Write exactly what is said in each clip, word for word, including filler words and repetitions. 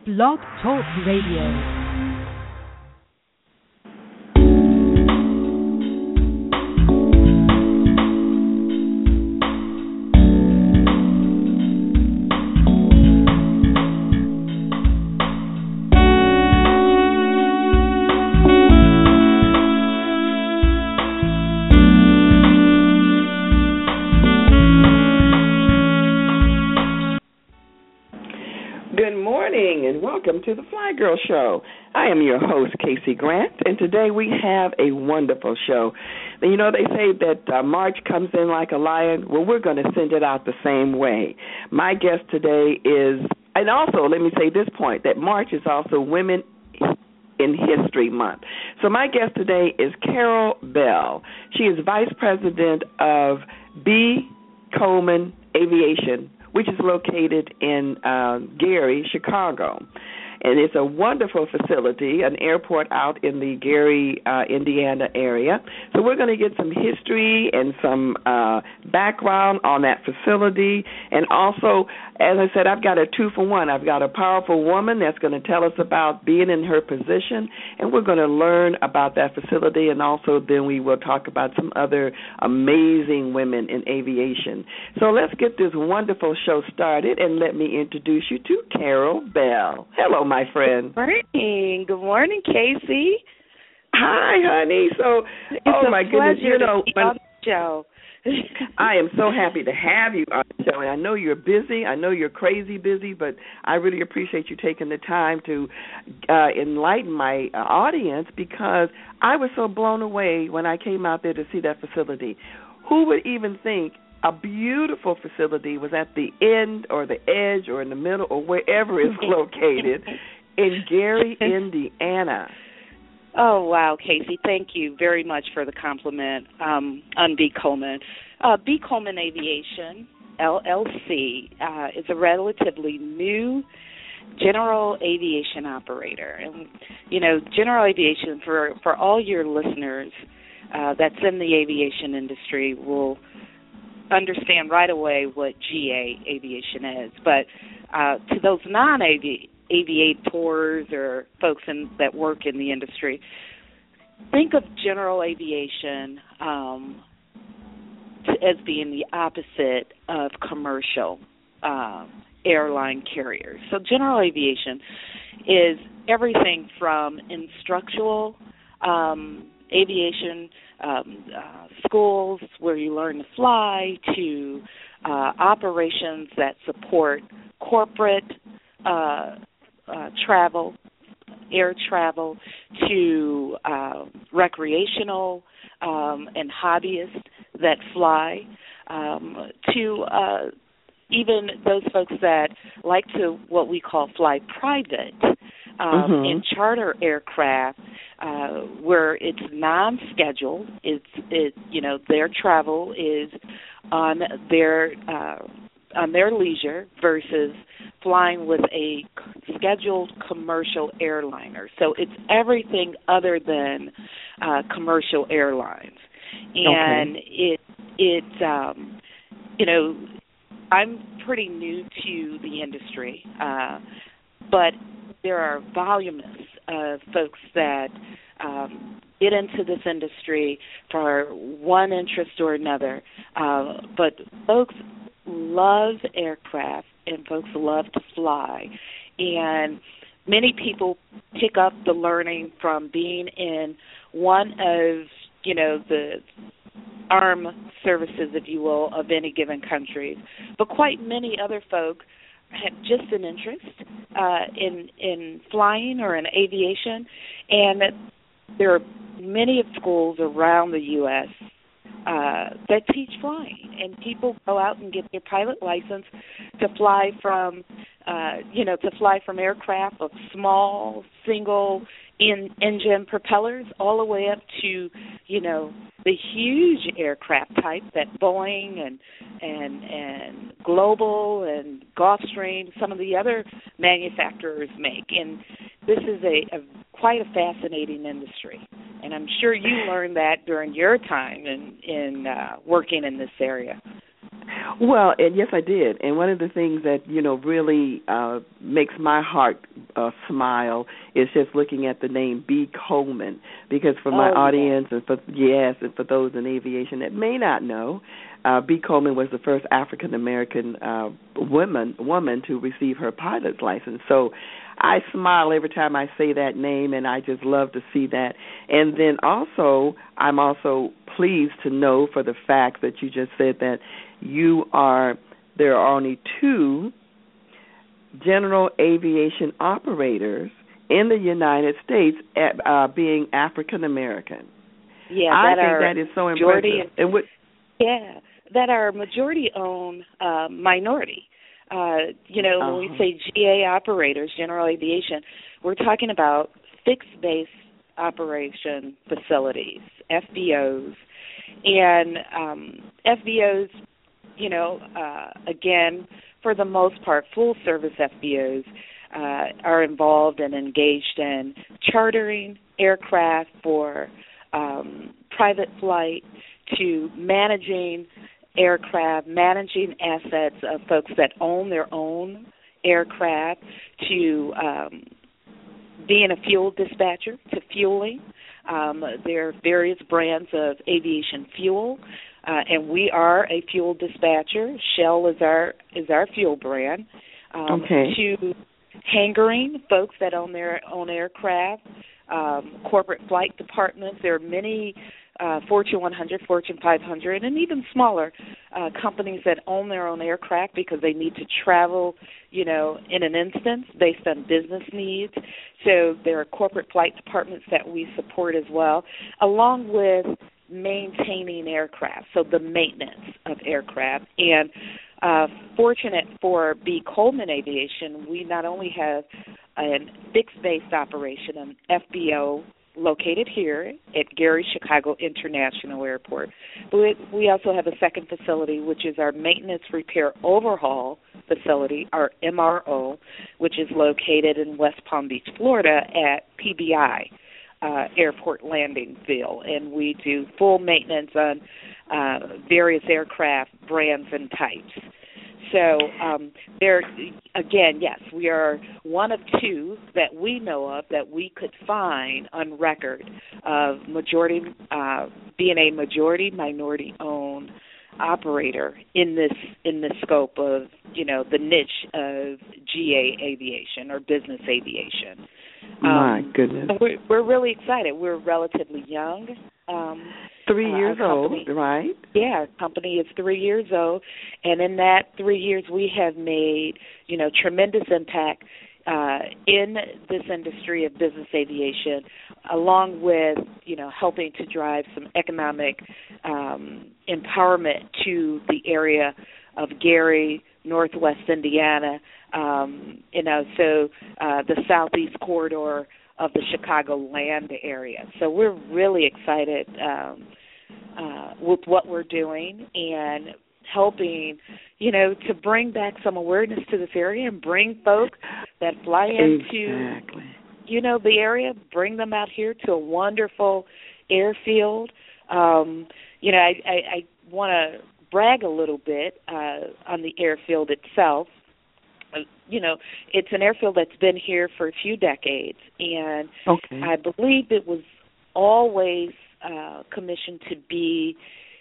Blog Talk Radio. Welcome to the Fly Girl Show. I am your host, Casey Grant, and today we have a wonderful show. You know, they say that uh, March comes in like a lion. Well, we're going to send it out the same way. My guest today is, and also let me say this point, that March is also Women in History Month. So my guest today is Carol Bell. She is Vice President of B. Coleman Aviation, which is located in uh, Gary, Chicago. And it's a wonderful facility, an airport out in the Gary, uh, Indiana area. So we're going to get some history and some uh, background on that facility. And also, as I said, I've got a two for one. I've got a powerful woman that's going to tell us about being in her position, and we're going to learn about that facility. And also then we will talk about some other amazing women in aviation. So let's get this wonderful show started, and let me introduce you to Carol Bell. Hello, my friend. Good morning. Good morning, Casey. Hi, honey. So, it's oh a my goodness, you know, to be on the show. I am so happy to have you on the show, and I know you're busy. I know you're crazy busy, but I really appreciate you taking the time to uh, enlighten my uh, audience, because I was so blown away when I came out there to see that facility. Who would even think a beautiful facility was at the end or the edge or in the middle or wherever it's located in Gary, Indiana? Oh, wow, Casey. Thank you very much for the compliment um, on B. Coleman. Uh, B. Coleman Aviation, L L C, uh, is a relatively new general aviation operator. And, you know, general aviation, for, for all your listeners uh, that's in the aviation industry, will understand right away what G A aviation is. But uh, to those non-aviators or folks in, that work in the industry, think of general aviation um, to, as being the opposite of commercial uh, airline carriers. So general aviation is everything from instructional um, aviation Um, uh, schools where you learn to fly, to uh, operations that support corporate uh, uh, travel, air travel, to uh, recreational um, and hobbyists that fly, um, to uh, even those folks that like to what we call fly private um, mm-hmm. in charter aircraft. Uh, where it's non-scheduled, it's it you know their travel is on their uh, on their leisure versus flying with a scheduled commercial airliner. So it's everything other than uh, commercial airlines, and okay. it it um, you know I'm pretty new to the industry, uh, but there are voluminous of folks that um, get into this industry for one interest or another. Uh, but folks love aircraft and folks love to fly. And many people pick up the learning from being in one of, you know, the armed services, if you will, of any given country. But quite many other folk have just an interest uh, in in flying or in aviation, and there are many schools around the U S uh, that teach flying, and people go out and get their pilot license to fly from, uh, you know, to fly from aircraft of small single in engine propellers all the way up to, you know, the huge aircraft type that Boeing and and and Global and Gulfstream, some of the other manufacturers make. And this is a, a quite a fascinating industry, and I'm sure you learned that during your time in in uh, working in this area. Well, and yes, I did. And one of the things that you know really uh, makes my heart uh, smile is just looking at the name B. Coleman, because for my Oh, audience and for yes, and for those in aviation that may not know, uh, B. Coleman was the first African American uh, woman woman to receive her pilot's license. So I smile every time I say that name, and I just love to see that. And then also, I'm also pleased to know for the fact that you just said that you are, there are only two general aviation operators in the United States at, uh, being African American. Yeah, I that think are that is so majority. impressive. And what, Yeah, that are majority-owned uh, minority. Uh, you know, uh-huh. when we say G A operators, general aviation, we're talking about fixed-base operation facilities, F B Os, and um, F B Os. You know, uh, again, for the most part, full-service F B Os uh, are involved and engaged in chartering aircraft for um, private flight, to managing aircraft, managing assets of folks that own their own aircraft, to um, being a fuel dispatcher, to fueling. Um, there are various brands of aviation fuel. Uh, and we are a fuel dispatcher. Shell is our is our fuel brand. Um, okay. To hangaring, folks that own their own aircraft, um, corporate flight departments. There are many uh, Fortune one hundred, Fortune five hundred, and even smaller uh, companies that own their own aircraft because they need to travel, you know, in an instance based on business needs. So there are corporate flight departments that we support as well, along with maintaining aircraft, so the maintenance of aircraft. And uh, fortunate for B. Coleman Aviation, we not only have a fixed-based operation, an F B O located here at Gary Chicago International Airport, but we also have a second facility, which is our Maintenance Repair Overhaul facility, our M R O, which is located in West Palm Beach, Florida at P B I. Uh, airport landing field, and we do full maintenance on uh, various aircraft brands and types. So um, there, again, yes, we are one of two that we know of that we could find on record of majority uh, being a majority minority owned operator in this in the scope of, you know, the niche of G A aviation or business aviation. My um, goodness. We're, we're really excited. We're relatively young. Um, three uh, years company, old, right? Yeah, our company is three years old, and in that three years we have made, you know, tremendous impact uh, in this industry of business aviation, along with, you know, helping to drive some economic um, empowerment to the area of Gary, Northwest Indiana, um, you know, so uh, the southeast corridor of the Chicagoland area. So we're really excited um, uh, with what we're doing and helping, you know, to bring back some awareness to this area and bring folks that fly into, exactly. you know, the area, bring them out here to a wonderful airfield. Um, you know, I, I, I want to brag a little bit uh, on the airfield itself. Uh, you know, it's an airfield that's been here for a few decades, and okay. I believe it was always uh, commissioned to be,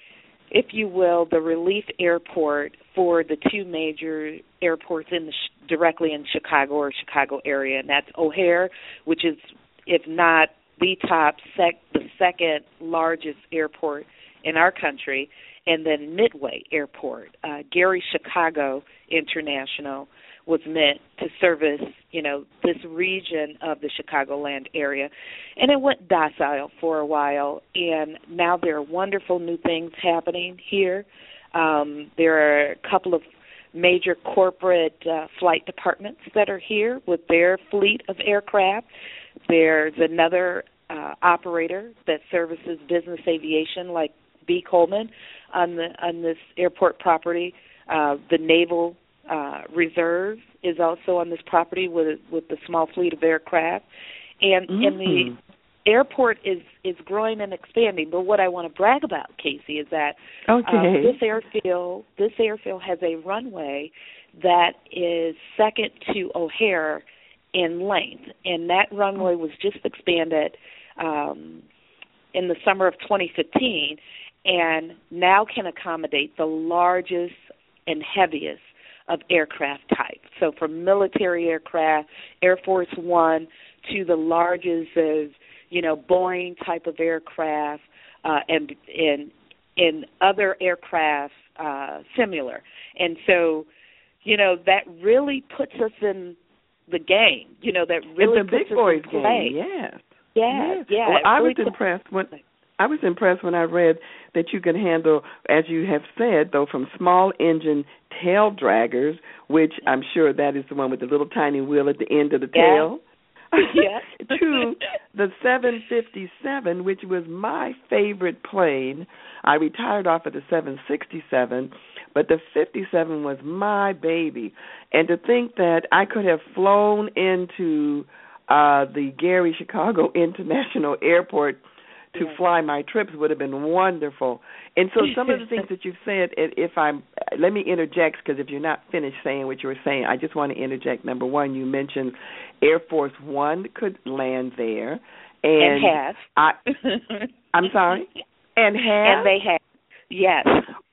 if you will, the relief airport for the two major airports in the sh- directly in Chicago or Chicago area, and that's O'Hare, which is, if not the top, sec- the second largest airport in our country, and then Midway Airport. Uh, Gary Chicago International was meant to service, you know, this region of the Chicagoland area. And it went docile for a while, and now there are wonderful new things happening here. Um, there are a couple of major corporate uh, flight departments that are here with their fleet of aircraft. There's another uh, operator that services business aviation like B. Coleman on the on this airport property. Uh, the Naval uh, Reserve is also on this property with with the small fleet of aircraft, and mm-hmm. and the airport is, is growing and expanding. But what I want to brag about, Casey, is that okay. um, this airfield this airfield has a runway that is second to O'Hare in length, and that runway was just expanded um, in the summer of twenty fifteen, and now can accommodate the largest and heaviest of aircraft types. So from military aircraft, Air Force One, to the largest of, you know, Boeing type of aircraft, uh, and in in other aircraft uh, similar. And so, you know, that really puts us in the game. You know, that really it's a puts big boys us in play. game. Yes. Yeah, yes. yeah. Well, I really was impressed when I was impressed when I read that you can handle, as you have said, though, from small engine tail draggers, which I'm sure that is the one with the little tiny wheel at the end of the tail. Yeah. to the seven fifty-seven, which was my favorite plane. I retired off of the seven sixty-seven, but the fifty-seven was my baby. And to think that I could have flown into uh, the Gary Chicago International Airport to yeah. fly my trips would have been wonderful. And so some of the things that you've said, if I'm, let me interject, because if you're not finished saying what you were saying, I just want to interject. Number one, you mentioned Air Force One could land there. And, and has. I, I'm sorry? And has? And they have. Yes.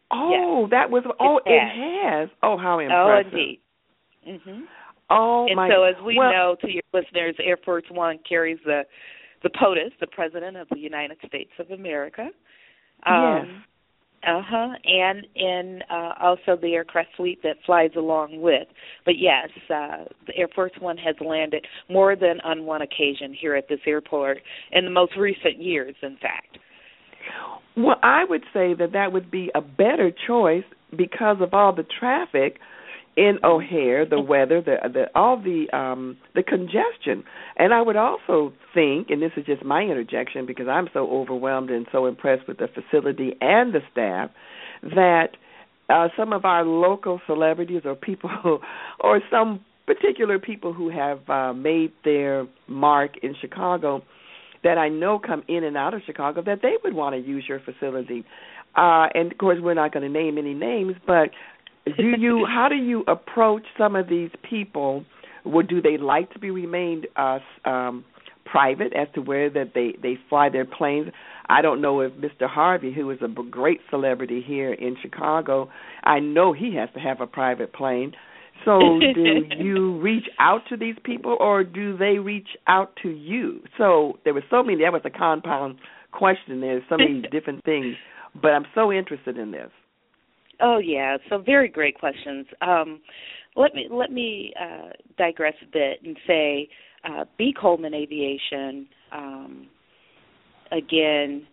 Oh, yes. that was, oh, it, it has. Oh, how impressive. Oh, indeed. Mm-hmm. Oh, and my. so as we well, know, to your listeners, Air Force One carries the the POTUS, the President of the United States of America. Um, yes. Uh-huh, and in uh, also the aircraft fleet that flies along with. But yes, uh, the Air Force One has landed more than on one occasion here at this airport in the most recent years, in fact. Well, I would say that that would be a better choice because of all the traffic in O'Hare, the weather, the, the all the um, the congestion. And I would also think, and this is just my interjection because I'm so overwhelmed and so impressed with the facility and the staff, that uh, some of our local celebrities or people who, or some particular people who have uh, made their mark in Chicago that I know come in and out of Chicago, that they would want to use your facility. Uh, and, of course, we're not going to name any names, but do you? How do you approach some of these people? Or do they like to be remained uh, um, private as to where that they, they fly their planes? I don't know if Mister Harvey, who is a great celebrity here in Chicago, I know he has to have a private plane. So do you reach out to these people or do they reach out to you? So there were so many. That was a compound question. There's so many different things. But I'm so interested in this. Oh yeah, so very great questions. Um, let me let me uh, digress a bit and say, uh, B. Coleman Aviation. Um, again,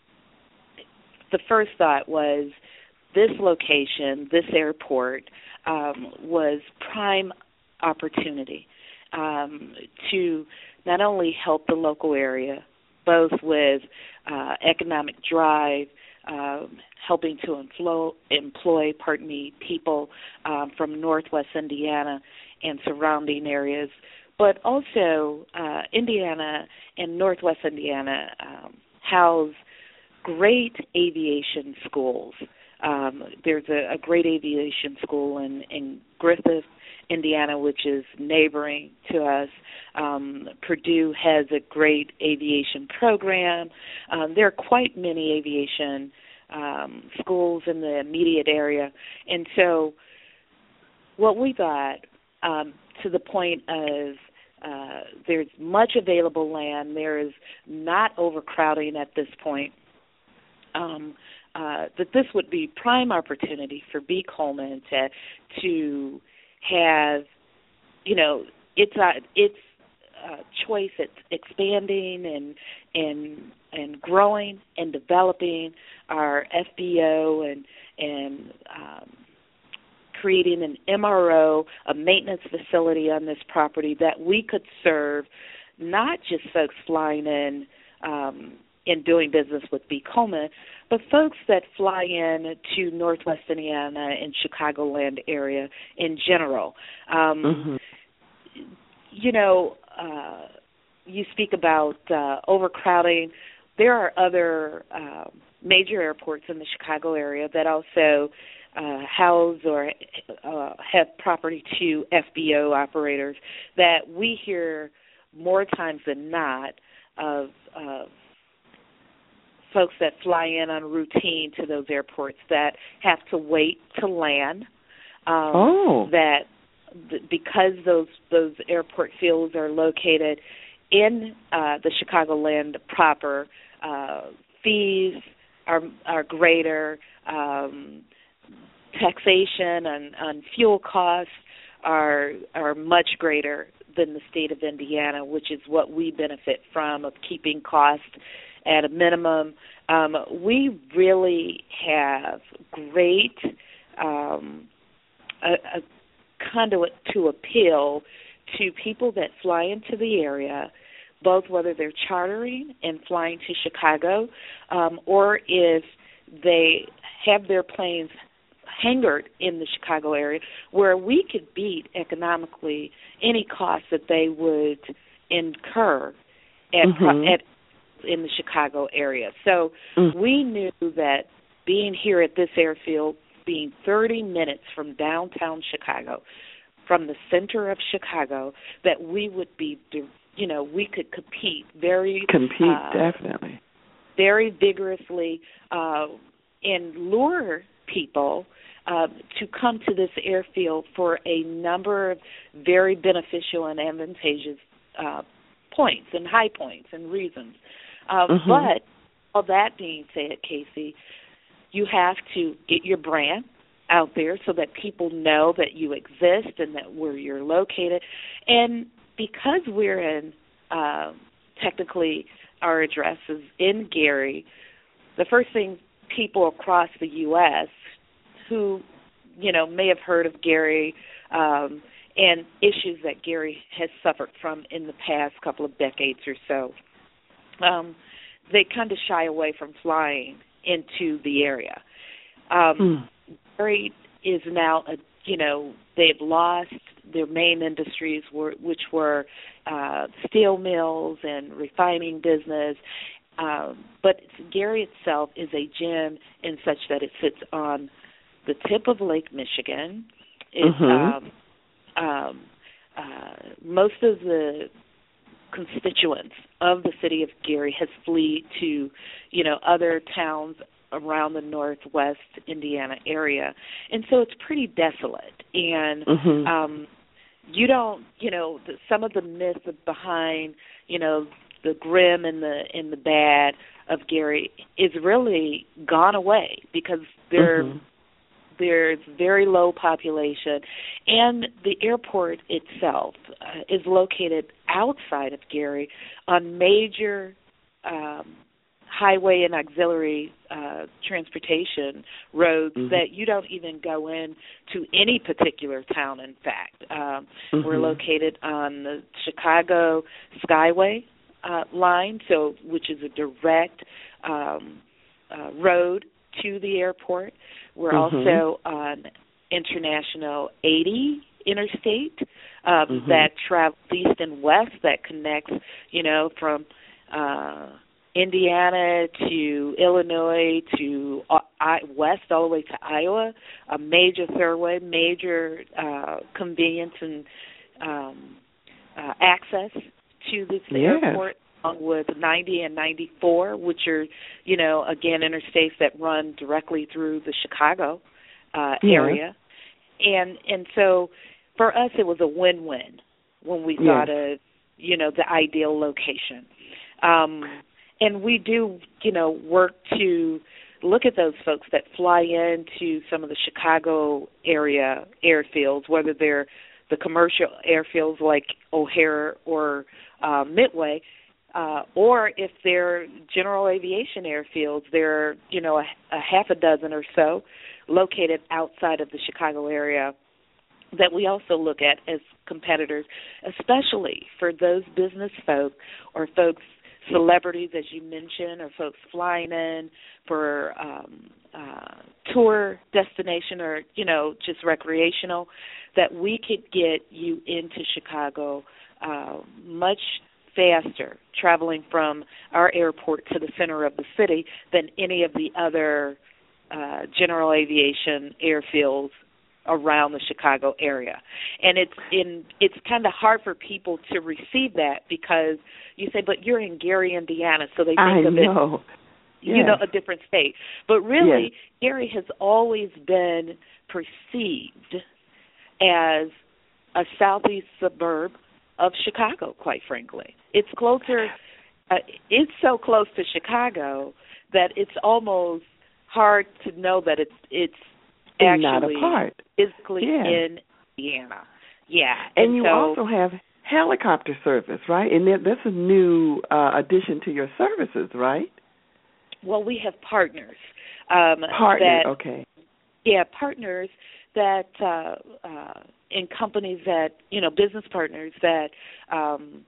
the first thought was this location, this airport, um, was prime opportunity um, to not only help the local area, both with uh, economic drive. Um, helping to employ, employ, pardon me, people um, from Northwest Indiana and surrounding areas, but also uh, Indiana and Northwest Indiana um, house great aviation schools. Um, there's a, a great aviation school in, in Griffith, Indiana, which is neighboring to us. Um, Purdue has a great aviation program. Um, there are quite many aviation um, schools in the immediate area. And so what we thought, um, to the point of uh, there's much available land, there is not overcrowding at this point, um, uh, that this would be prime opportunity for B. Coleman to to have, you know, its uh, its uh, choice. It's expanding and and and growing and developing our F B O and and um, creating an M R O, a maintenance facility on this property that we could serve not just folks flying in um, and doing business with B. Coleman, but folks that fly in to Northwest Indiana and Chicagoland area in general. Um, mm-hmm. You know, uh, you speak about uh, overcrowding. There are other uh, major airports in the Chicago area that also uh, house or uh, have property to F B O operators that we hear more times than not of uh, folks that fly in on routine to those airports that have to wait to land. Um, oh. That th- because those those airport fields are located in uh, the Chicagoland proper, uh, fees are are greater. Um, taxation and on fuel costs are are much greater than the state of Indiana, which is what we benefit from, of keeping costs at a minimum. Um, we really have great um, a, a conduit to appeal to people that fly into the area, both whether they're chartering and flying to Chicago, um, or if they have their planes hangared in the Chicago area, where we could beat economically any cost that they would incur at, mm-hmm. at in the Chicago area. So mm. we knew that being here at this airfield, being thirty minutes from downtown Chicago, from the center of Chicago, that we would be, you know, we could compete very compete uh, definitely very vigorously uh, and lure people uh, to come to this airfield for a number of very beneficial and advantageous uh, points and high points and reasons. Uh, mm-hmm. But all that being said, Casey, you have to get your brand out there so that people know that you exist and that where you're located. And because we're in, uh, technically our address is in Gary, the first thing people across the U S who, you know, may have heard of Gary um, and issues that Gary has suffered from in the past couple of decades or so, um, they kind of shy away from flying into the area. Um, mm. Gary is now, a, you know, they've lost their main industries, were, which were uh, steel mills and refining business. Um, but Gary itself is a gem in such that it sits on the tip of Lake Michigan. It's, mm-hmm. um, um, uh, most of the constituents of the city of Gary has fled to, you know, other towns around the northwest Indiana area. And so it's pretty desolate. And mm-hmm. um, you don't, you know, the, some of the myths behind, you know, the grim and the and the bad of Gary is really gone away because there mm-hmm. there's very low population, and the airport itself uh, is located outside of Gary on major um, highway and auxiliary uh, transportation roads mm-hmm. that you don't even go in to any particular town. In fact, um, mm-hmm. we're located on the Chicago Skyway uh, line, so which is a direct um, uh, road to the airport. We're mm-hmm. also on International eighty interstate um, mm-hmm. that travels east and west, that connects, you know, from uh, Indiana to Illinois to uh, I, west all the way to Iowa, a major thoroughway, major uh, convenience and um, uh, access to this yes. airport, along with ninety and ninety-four, which are, you know, again, interstates that run directly through the Chicago uh, yeah. area. And and so for us it was a win-win when we yes. thought of, you know, the ideal location. Um, and we do, you know, work to look at those folks that fly into some of the Chicago area airfields, whether they're the commercial airfields like O'Hare or uh, Midway, uh, or if they're general aviation airfields, there are, you know, a, a half a dozen or so located outside of the Chicago area that we also look at as competitors, especially for those business folk or folks, celebrities, as you mentioned, or folks flying in for um, uh, tour destination or, you know, just recreational, that we could get you into Chicago uh, much faster traveling from our airport to the center of the city than any of the other uh, general aviation airfields around the Chicago area. And it's in it's kind of hard for people to receive that because you say, but you're in Gary, Indiana, so they think I of know. it, you yes. know, a different state. But really, yes. Gary has always been perceived as a southeast suburb of Chicago, quite frankly. It's closer, uh, it's so close to Chicago that it's almost hard to know that it's it's actually not a part. physically yeah. in Indiana. Yeah. And, and you so, also have helicopter service, right? And that, that's a new uh, addition to your services, right? Well, we have partners. Um, partners, that, okay. Yeah, partners that uh, uh, in companies that, you know, business partners that, um,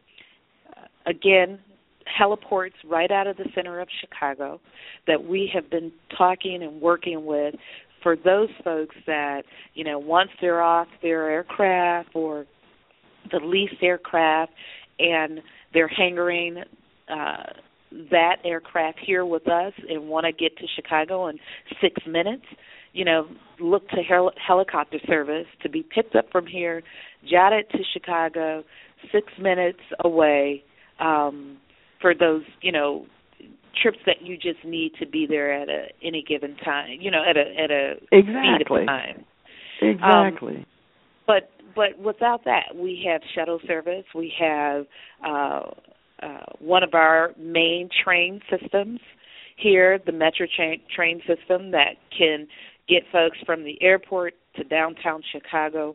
again, heliports right out of the center of Chicago that we have been talking and working with for those folks that, you know, once they're off their aircraft or the leased aircraft and they're hangering uh, that aircraft here with us and want to get to Chicago in six minutes, you know, look to hel- helicopter service to be picked up from here, jotted to Chicago, six minutes away, um, for those, you know, trips that you just need to be there at a, any given time, you know, at a at a exactly. speed of time. Exactly. Um, but but without that, we have shuttle service. We have uh, uh, one of our main train systems here, the Metro train, train system that can get folks from the airport to downtown Chicago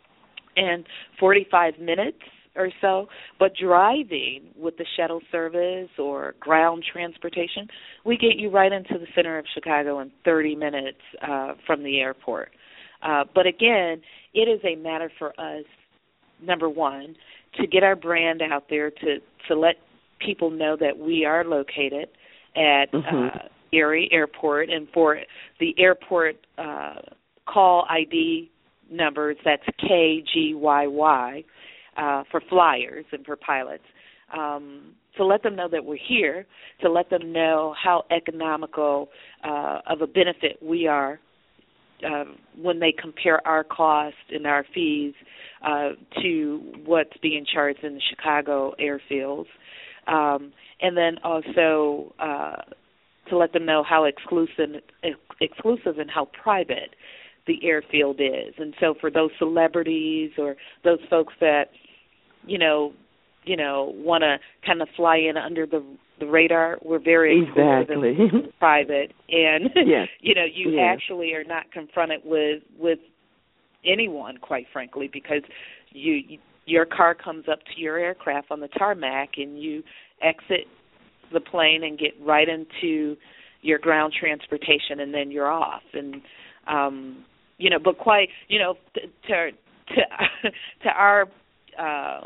in forty-five minutes or so, but driving with the shuttle service or ground transportation, we get you right into the center of Chicago in thirty minutes uh, from the airport. Uh, but again, it is a matter for us, number one, to get our brand out there, to, to let people know that we are located at mm-hmm. uh, Gary Airport, and for the airport uh, call I D numbers, that's K G Y Y, Uh, for flyers and for pilots, um, to let them know that we're here, to let them know how economical uh, of a benefit we are uh, when they compare our cost and our fees uh, to what's being charged in the Chicago airfields, um, and then also uh, to let them know how exclusive, exclusive and how private the airfield is. And so for those celebrities or those folks that, you know, you know, want to kind of fly in under the the radar, we're very exactly and private, and yes. you know, you yes. actually are not confronted with with anyone, quite frankly, because you your car comes up to your aircraft on the tarmac, and you exit the plane and get right into your ground transportation, and then you're off. And um, you know, but quite, you know, to to to our uh,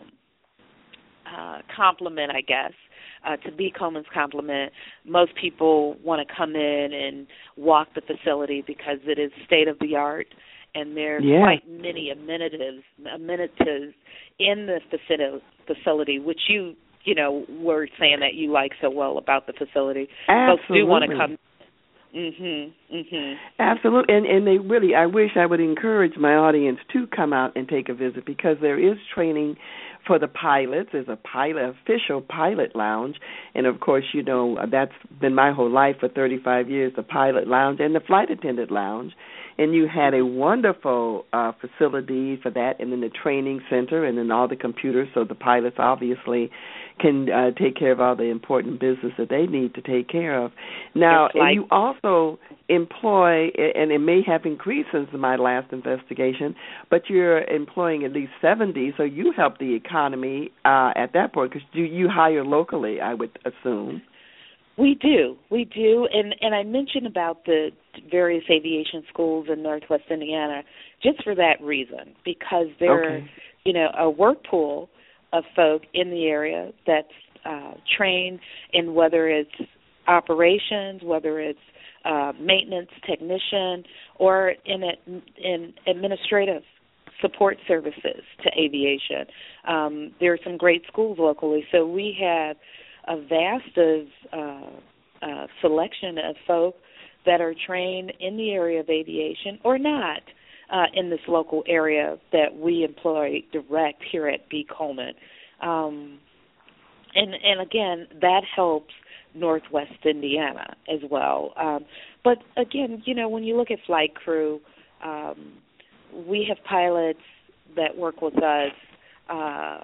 uh, compliment, I guess. Uh, to B. Coleman's compliment, most people want to come in and walk the facility because it is state of the art, and there are yeah. quite many amenities, amenities in the facility, which you, you know, were saying that you like so well about the facility. Absolutely. Folks do want to come. Mhm. Mhm. Absolutely, and and they really. I wish I would encourage my audience to come out and take a visit, because there is training for the pilots. There's a pilot official pilot lounge, and of course, you know, that's been my whole life for thirty-five years. The pilot lounge and the flight attendant lounge, and you had a wonderful uh, facility for that, and then the training center, and then all the computers, so the pilots obviously can uh, take care of all the important business that they need to take care of. Now, and you also employ, and it may have increased since my last investigation, but you're employing at least seventy, so you help the economy uh, at that point, because you, you hire locally, I would assume. We do, we do, and and I mentioned about the various aviation schools in Northwest Indiana just for that reason, because they're, okay. you know, a work pool of folk in the area that's uh, trained in whether it's operations, whether it's uh, maintenance technician, or in a, in administrative support services to aviation. Um, there are some great schools locally, so we have a vast of uh, uh, selection of folk that are trained in the area of aviation or not uh, in this local area that we employ direct here at B. Coleman. Um, and, and, again, that helps Northwest Indiana as well. Um, but, again, you know, when you look at flight crew, um, we have pilots that work with us, uh,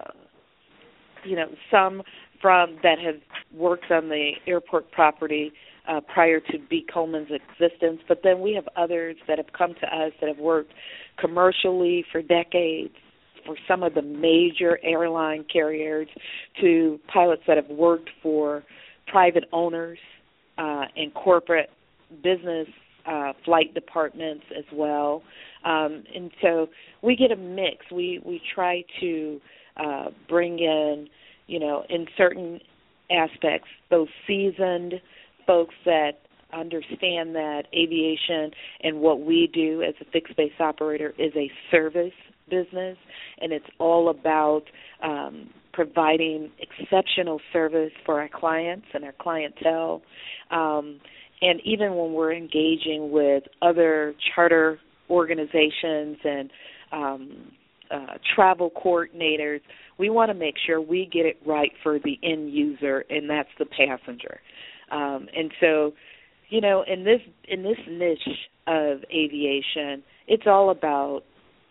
you know, some from that have worked on the airport property uh, prior to B. Coleman's existence, but then we have others that have come to us that have worked commercially for decades for some of the major airline carriers, to pilots that have worked for private owners uh, and corporate business uh, flight departments as well. Um, and so we get a mix. We, we try to uh, bring in, you know, in certain aspects, those seasoned folks that understand that aviation and what we do as a fixed-base operator is a service business, and it's all about um, providing exceptional service for our clients and our clientele. Um, and even when we're engaging with other charter organizations and um, uh, travel coordinators, we want to make sure we get it right for the end user, and that's the passenger. Um, and so, you know, in this in this niche of aviation, it's all about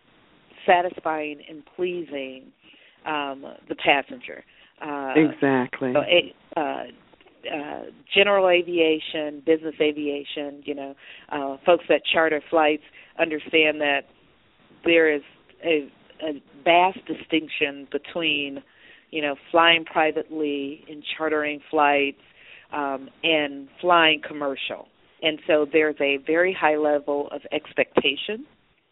satisfying and pleasing um, the passenger. Uh, exactly. So, uh, uh, general aviation, business aviation, you know, uh, folks that charter flights understand that there is a, a vast distinction between, you know, flying privately and chartering flights um, and flying commercial. And so there's a very high level of expectation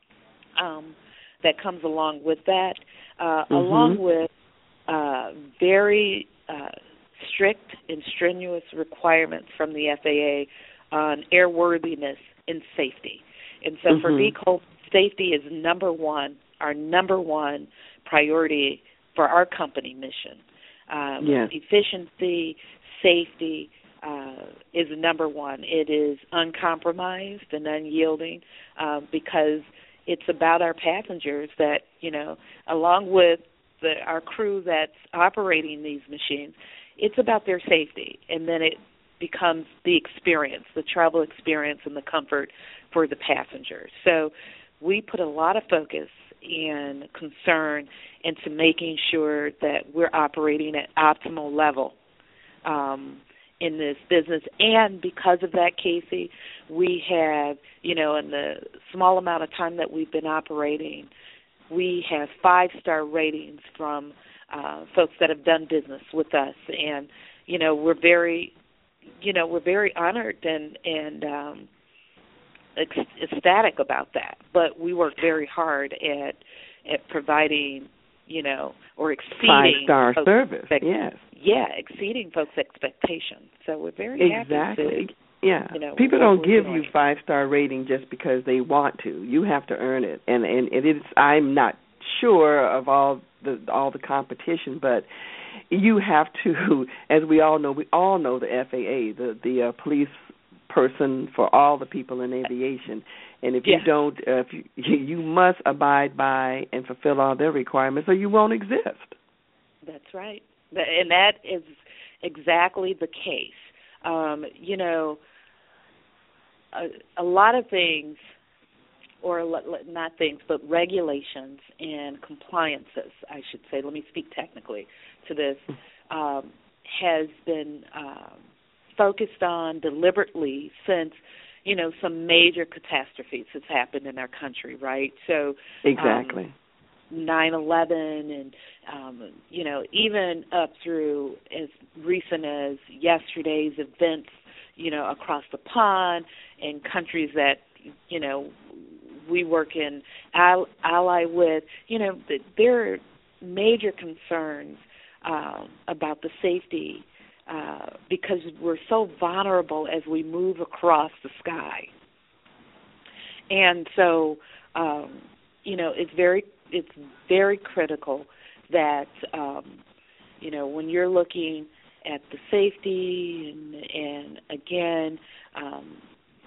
um, that comes along with that, uh, mm-hmm. along with uh, very uh, strict and strenuous requirements from the F A A on airworthiness and safety. And so mm-hmm. for B. Coleman, safety is number one, our number one priority for our company mission. Um, yes. Efficiency, safety uh, is number one. It is uncompromised and unyielding uh, because it's about our passengers that, you know, along with the, our crew that's operating these machines, it's about their safety. And then it becomes the experience, the travel experience and the comfort for the passengers. So we put a lot of focus and concern into making sure that we're operating at optimal level um, in this business. And because of that, Casey, we have, you know, in the small amount of time that we've been operating, we have five-star ratings from uh, folks that have done business with us. And, you know, we're very, you know, we're very honored and, and um, ecstatic about that. But we work very hard at at providing, you know, or exceeding five-star service. Expect- yes. Yeah, exceeding folks' expectations. So we're very exactly. happy to, yeah. you know, people don't give doing. you five-star rating just because they want to. You have to earn it, and and it is. I'm not sure of all the all the competition, but you have to. As we all know, we all know the F A A, the the uh, police person for all the people in aviation. And if yeah. you don't, uh, if you, you must abide by and fulfill all their requirements, or you won't exist. That's right, and that is exactly the case. Um, you know, a, a lot of things, or not things, but regulations and compliances, I should say. Let me speak technically to this. Um, has been um, focused on deliberately since, you know, some major catastrophes has happened in our country, right? So exactly. Um, nine eleven and, um, you know, even up through as recent as yesterday's events, you know, across the pond in countries that, you know, we work in all, ally with, you know, there are major concerns um, about the safety uh, because we're so vulnerable as we move across the sky. And so, um, you know, it's very it's very critical that um, you know, when you're looking at the safety and, and again, um,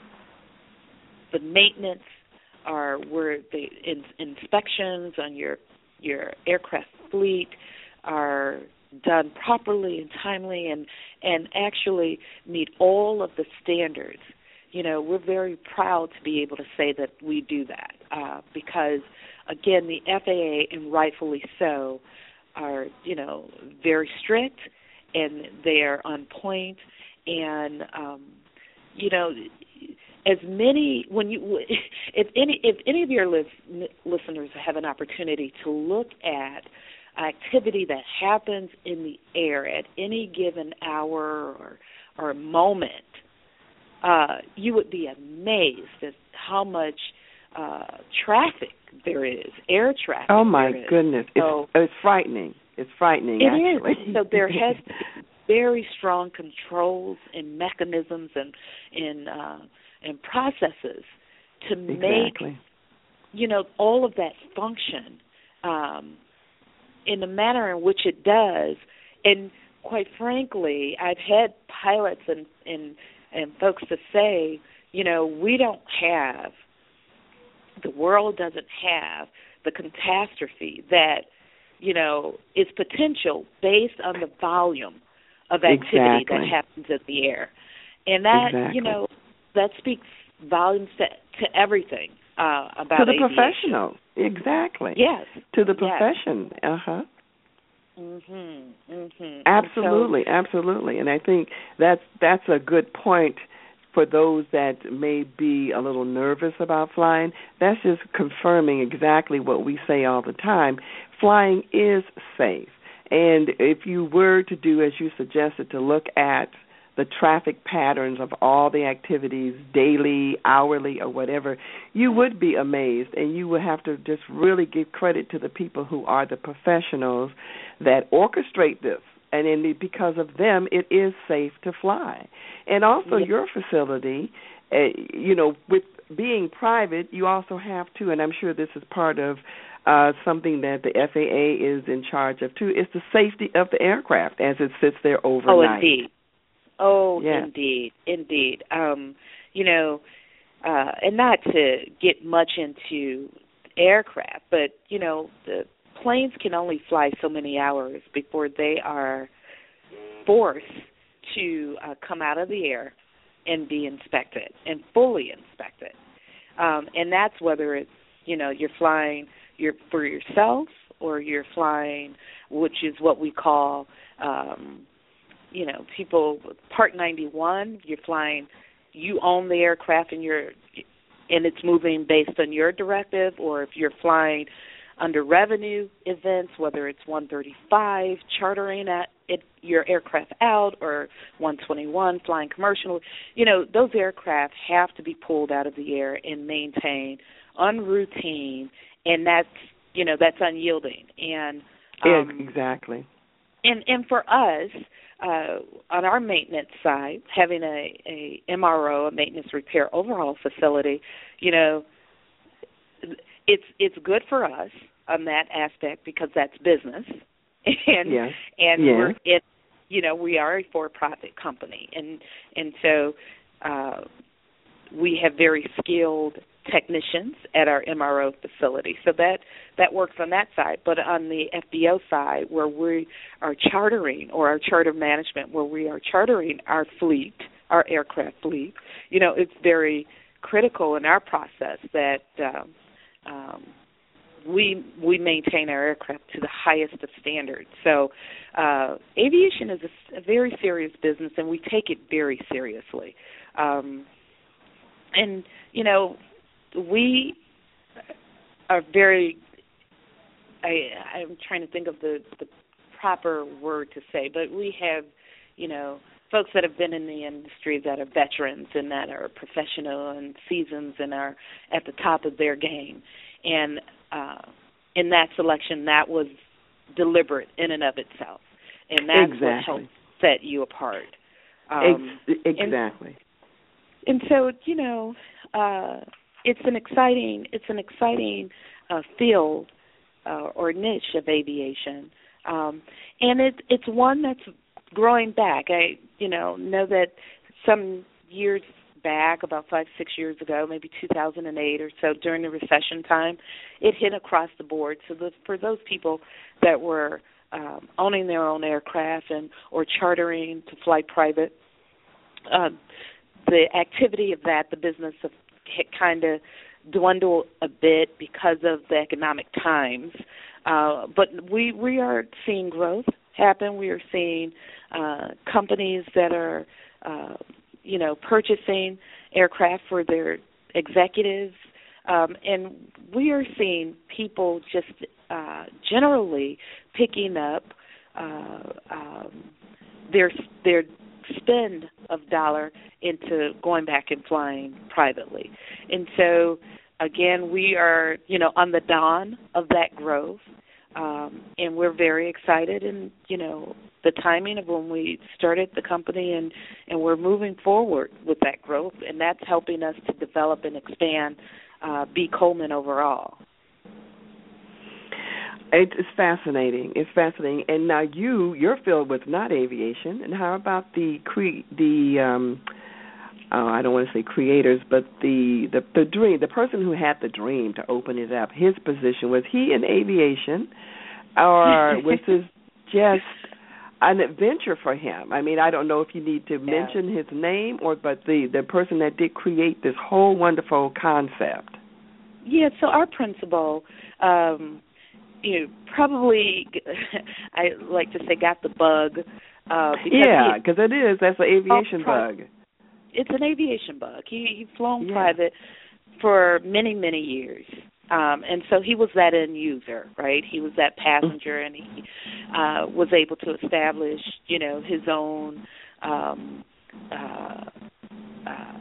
the maintenance are where the in, inspections on your your aircraft fleet are done properly and timely and, and actually meet all of the standards. You know, we're very proud to be able to say that we do that uh, because, again, the F A A, and rightfully so, are, you know, very strict and they are on point. And, um, you know, as many, when you, if any, if any of your lis- listeners have an opportunity to look at activity that happens in the air at any given hour or, or moment, uh, you would be amazed at how much uh, traffic there is, air traffic. Oh, my there is. goodness. So, it's, it's frightening. It's frightening, it actually. It is. So there has to be very strong controls and mechanisms and, and, uh, and processes to exactly. make, you know, all of that function um, in the manner in which it does. And quite frankly, I've had pilots and, and and folks to say, you know, we don't have, the world doesn't have the catastrophe that, you know, is potential based on the volume of activity exactly. that happens in the air. And that, exactly. you know, that speaks volumes to, to everything uh, about to the aviation. professional. Exactly. Yes. To the yes. profession. Uh-huh. Mhm. Mhm. Absolutely, so, absolutely. And I think that's that's a good point for those that may be a little nervous about flying. That's just confirming exactly what we say all the time. Flying is safe. And if you were to do, as you suggested, to look at the traffic patterns of all the activities, daily, hourly, or whatever, you would be amazed, and you would have to just really give credit to the people who are the professionals that orchestrate this. And in, because of them, it is safe to fly. And also yes. your facility, uh, you know, with being private, you also have to, and I'm sure this is part of uh, something that the F A A is in charge of too, is the safety of the aircraft as it sits there overnight. Oh, indeed. Oh, yeah. indeed, indeed. Um, you know, uh, and not to get much into aircraft, but, you know, the planes can only fly so many hours before they are forced to uh, come out of the air and be inspected and fully inspected. Um, and that's whether it's, you know, you're flying you're for yourself or you're flying, which is what we call, um, you know, people, Part ninety-one, you're flying, you own the aircraft and you're, and it's moving based on your directive, or if you're flying under revenue events, whether it's one thirty-five, chartering at it, your aircraft out, or one twenty-one, flying commercial, you know, those aircraft have to be pulled out of the air and maintained on routine, and that's, you know, that's unyielding. And um, exactly. And and for us, uh, on our maintenance side, having a, a M R O, a maintenance repair overhaul facility, you know, it's it's good for us on that aspect because that's business, and yes. and yes. we're it, you know, we are a for-profit company, and and so uh, we have very skilled technicians at our M R O facility, so that that works on that side. But on the F B O side, where we are chartering, or our charter management, where we are chartering our fleet, our aircraft fleet, you know, it's very critical in our process that um, um, we we maintain our aircraft to the highest of standards. So uh, aviation is a, a very serious business, and we take it very seriously. Um, and, you know, we are very, I, I'm trying to think of the, the proper word to say, but we have, you know, folks that have been in the industry that are veterans and that are professional and seasons and are at the top of their game. And uh, in that selection, that was deliberate in and of itself. And that's exactly. what helped set you apart. Um, Ex- exactly. And, and so, you know, uh, it's an exciting, it's an exciting uh, field uh, or niche of aviation, um, and it, it's one that's growing back. I, you know, know that some years back, about five, six years ago, maybe two thousand eight or so, during the recession time, it hit across the board. So the, for those people that were um, owning their own aircraft and or chartering to fly private, uh, the activity of that, the business of kind of dwindled a bit because of the economic times. Uh, but we we are seeing growth happen. We are seeing uh, companies that are uh, you know, purchasing aircraft for their executives, um, and we are seeing people just uh, generally picking up uh, um, their their spend of dollar into going back and flying privately. And so, again, we are, you know, on the dawn of that growth, um, and we're very excited. And you know, the timing of when we started the company, and, and we're moving forward with that growth, and that's helping us to develop and expand uh, B. Coleman overall. It's fascinating. It's fascinating. And now you, your field was not aviation. And how about the cre- the um, oh, I don't want to say creators, but the, the the dream, the person who had the dream to open it up. His position, was he in aviation, or was this just an adventure for him? I mean, I don't know if you need to yeah. mention his name, or but the, the person that did create this whole wonderful concept. Yeah, so our principal, um, you know, probably, I like to say, got the bug. Uh, because yeah, because it is. That's an aviation pro- bug. It's an aviation bug. He he's flown yeah. private for many, many years. Um, and so he was that end user, right? He was that passenger, and he uh, was able to establish, you know, his own, um, uh, uh,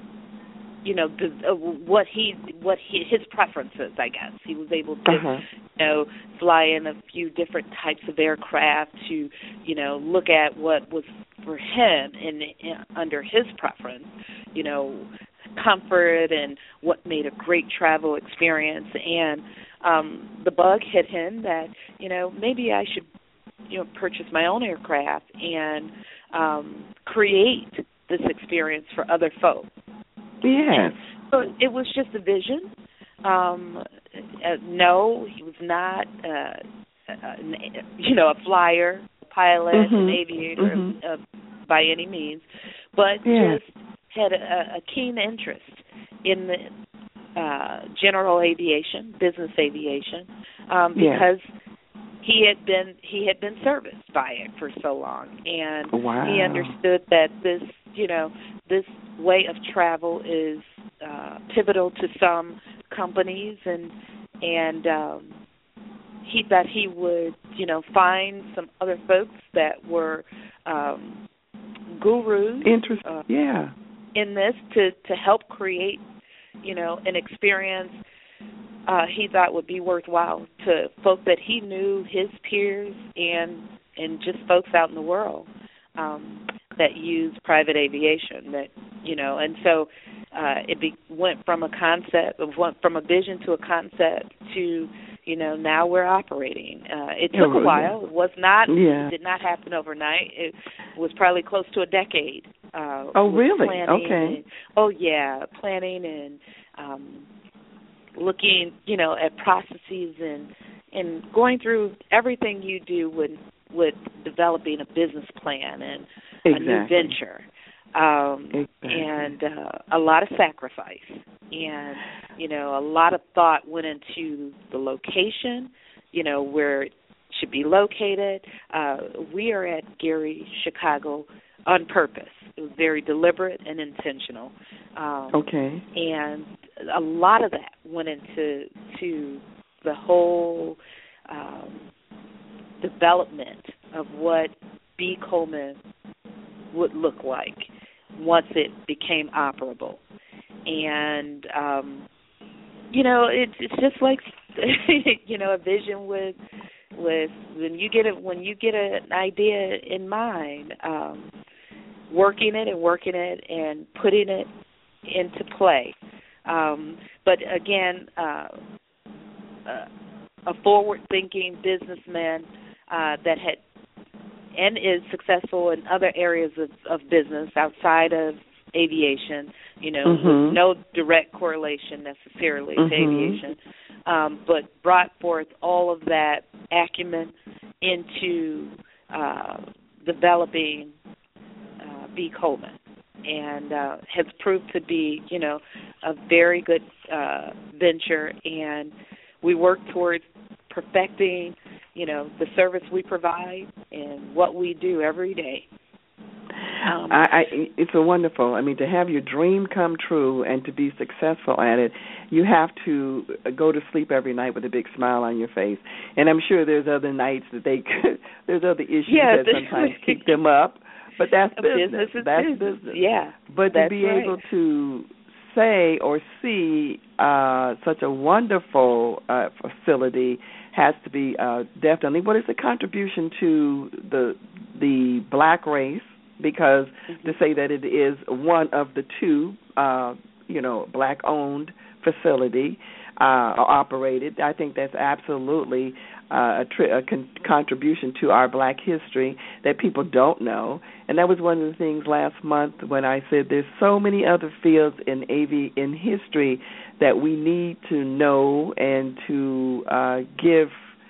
you know, the, uh, what he, what he, his preferences, I guess. He was able to, uh-huh. you know, fly in a few different types of aircraft to, you know, look at what was for him and under his preference, you know, comfort and what made a great travel experience. And um, the bug hit him that, you know, maybe I should, you know, purchase my own aircraft and um, create this experience for other folks. Yes. So it was just a vision. Um, uh, no, he was not, uh, uh, you know, a flyer, a pilot, mm-hmm. an aviator mm-hmm. uh, by any means, but yeah. just had a, a keen interest in the uh, general aviation, business aviation, um, because yeah. he had been he had been serviced by it for so long, and wow. he understood that this, you know, this way of travel is uh, pivotal to some companies, and and um, he thought he would, you know, find some other folks that were um, gurus. Interesting. Uh, yeah. in this to, to help create, you know, an experience uh, he thought would be worthwhile to folks that he knew, his peers, and and just folks out in the world um, that use private aviation. That you know, and so uh, it be, went from a concept, went from a vision to a concept to, you know, now we're operating. Uh, it took oh, a while. Yeah. It was not. Yeah. It did not happen overnight. It was probably close to a decade. Uh, oh, really? Okay. And, oh, yeah, planning and um, looking, you know, at processes and and going through everything you do with with developing a business plan and exactly. a new venture. Um, exactly. And uh, a lot of sacrifice. And, you know, a lot of thought went into the location, you know, where it should be located. Uh, we are at Gary, Chicago, on purpose. It was very deliberate and intentional. Um, okay. And a lot of that went into to the whole um, development of what B. Coleman would look like once it became operable. And, um, you know, it, it's just like, you know, a vision with with when you get it when you get an idea in mind, um, working it and working it and putting it into play. Um, but again, uh, uh, a forward-thinking businessman uh, that had and is successful in other areas of, of business outside of aviation, you know, mm-hmm. with no direct correlation necessarily mm-hmm. to aviation, um, but brought forth all of that acumen into uh, developing uh, B. Coleman, and uh, has proved to be, you know, a very good uh, venture, and we work towards perfecting, you know, the service we provide and what we do every day. Um, I, I, it's a wonderful. I mean, to have your dream come true and to be successful at it, you have to go to sleep every night with a big smile on your face. And I'm sure there's other nights that they, could, there's other issues yeah, that sometimes keep them up. But that's business. business is that's business. business. Yeah, but to be right. able to say or see uh, such a wonderful uh, facility has to be uh, definitely. What is the contribution to the the black race? Because mm-hmm. to say that it is one of the two, uh, you know, black-owned facility uh, or operated, I think that's absolutely uh, a, tri- a con- contribution to our black history that people don't know. And that was one of the things last month when I said there's so many other fields in A V in history that we need to know and to uh, give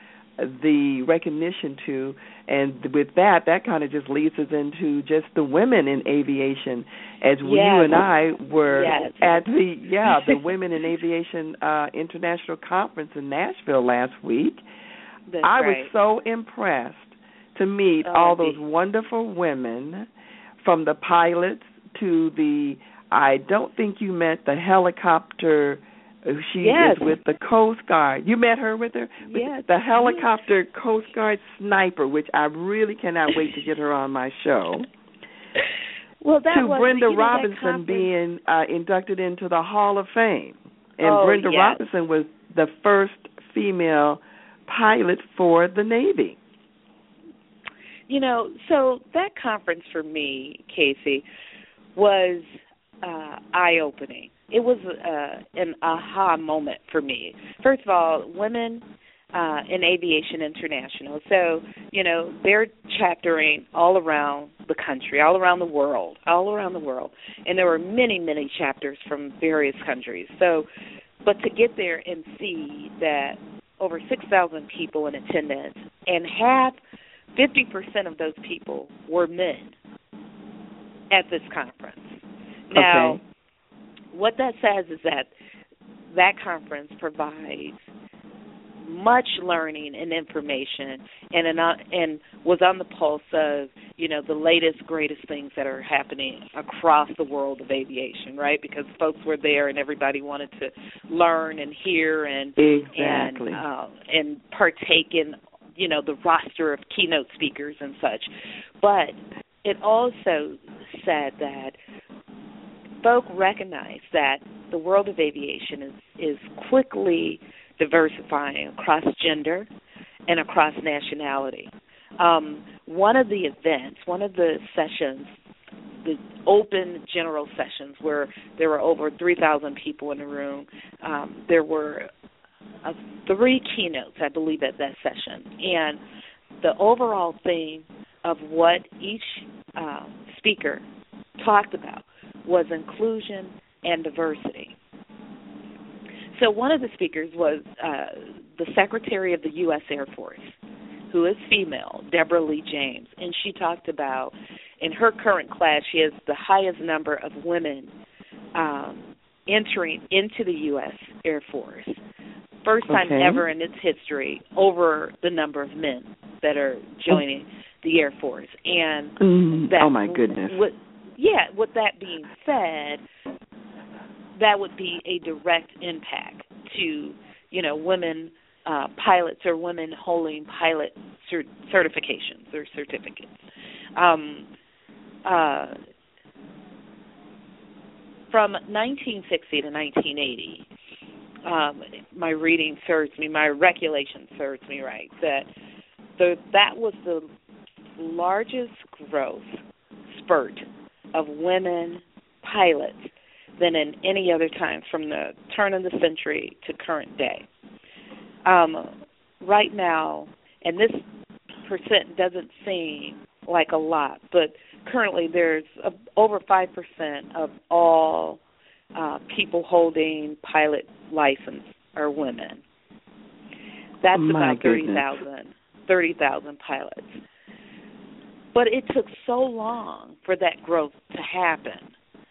the recognition to. And with that, that kind of just leads us into just the women in aviation, as yes. you and I were yes. at the yeah the Women in Aviation uh, International Conference in Nashville last week. That's I right. was so impressed to meet oh, all those wonderful women, from the pilots to the. I don't think you met the helicopter. She yes. is with the Coast Guard. You met her with her? Yes. The helicopter Coast Guard sniper, which I really cannot wait to get her on my show. Well, that to was, Brenda you know, Robinson being uh, inducted into the Hall of Fame. And oh, Brenda yes. Robinson was the first female pilot for the Navy. You know, so that conference for me, Casey, was uh, eye-opening. It was uh, an aha moment for me. First of all, Women uh, in Aviation International. So, you know, they're chaptering all around the country, all around the world, all around the world. And there were many, many chapters from various countries. So, but to get there and see that over six thousand people in attendance, and half, fifty percent of those people were men at this conference. Now, okay. what that says is that that conference provides much learning and information, and an, and was on the pulse of, you know, the latest, greatest things that are happening across the world of aviation, right? Because folks were there, and everybody wanted to learn and hear and exactly. and, uh, and partake in, you know, the roster of keynote speakers and such. But it also said that folk recognize that the world of aviation is, is quickly diversifying across gender and across nationality. Um, one of the events, one of the sessions, the open general sessions where there were over three thousand people in the room, um, there were uh, three keynotes, I believe, at that session. And the overall theme of what each uh, speaker talked about was inclusion and diversity. So one of the speakers was uh, the Secretary of the U S Air Force, who is female, Deborah Lee James, and she talked about, in her current class, she has the highest number of women um, entering into the U S Air Force. First time okay. ever in its history over the number of men that are joining the Air Force. And mm, that, oh, my goodness. With, yeah, with that being said, that would be a direct impact to, you know, women uh, pilots or women holding pilot cert- certifications or certificates. Um, uh, from nineteen sixty to nineteen eighty, um, my reading serves me, my recollection serves me right, that the, that was the largest growth spurt of women pilots than in any other time from the turn of the century to current day. Um, right now, and this percent doesn't seem like a lot, but currently there's a, over five percent of all uh, people holding pilot license are women. That's My about thirty goodness. thousand, thirty thousand pilots. But it took so long for that growth to happen.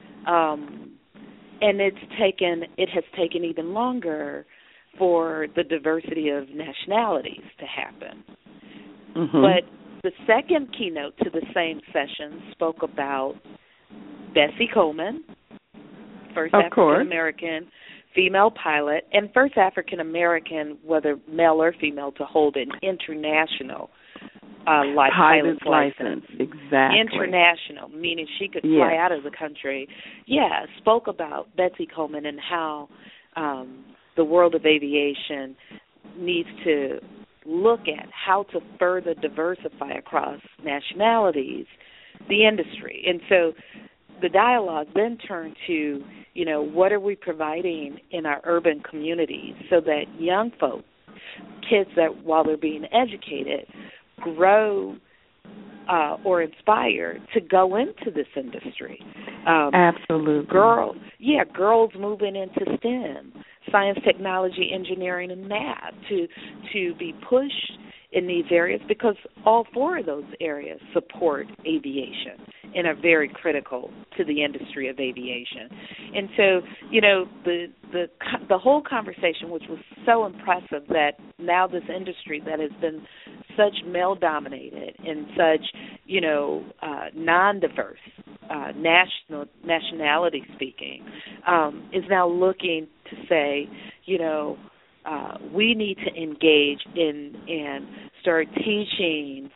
Um, and it's taken, it has taken even longer for the diversity of nationalities to happen. Mm-hmm. But the second keynote to the same session spoke about Bessie Coleman, first African-American female pilot, and first African-American, whether male or female, to hold an international uh, li- pilot's license. license. Exactly. International, meaning she could yes. fly out of the country. Yeah, spoke about Bessie Coleman and how um, the world of aviation needs to look at how to further diversify across nationalities the industry. And so the dialogue then turned to, you know, what are we providing in our urban communities so that young folks, kids that while they're being educated, grow uh, or inspired to go into this industry. Um, Absolutely. Girls, yeah, girls moving into STEM, science, technology, engineering, and math, to to be pushed in these areas, because all four of those areas support aviation and are very critical to the industry of aviation. And so, you know, the the the whole conversation, which was so impressive, that now this industry that has been such male-dominated and such, you know, uh, non-diverse, uh, national nationality speaking, um, is now looking to say, you know, uh, we need to engage in and start teaching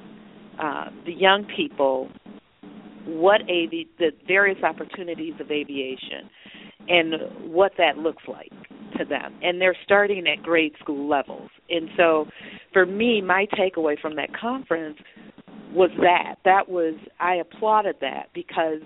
uh, the young people what avi- the various opportunities of aviation and what that looks like to them. And they're starting at grade school levels. And so for me, my takeaway from that conference was that. That was, I applauded that because,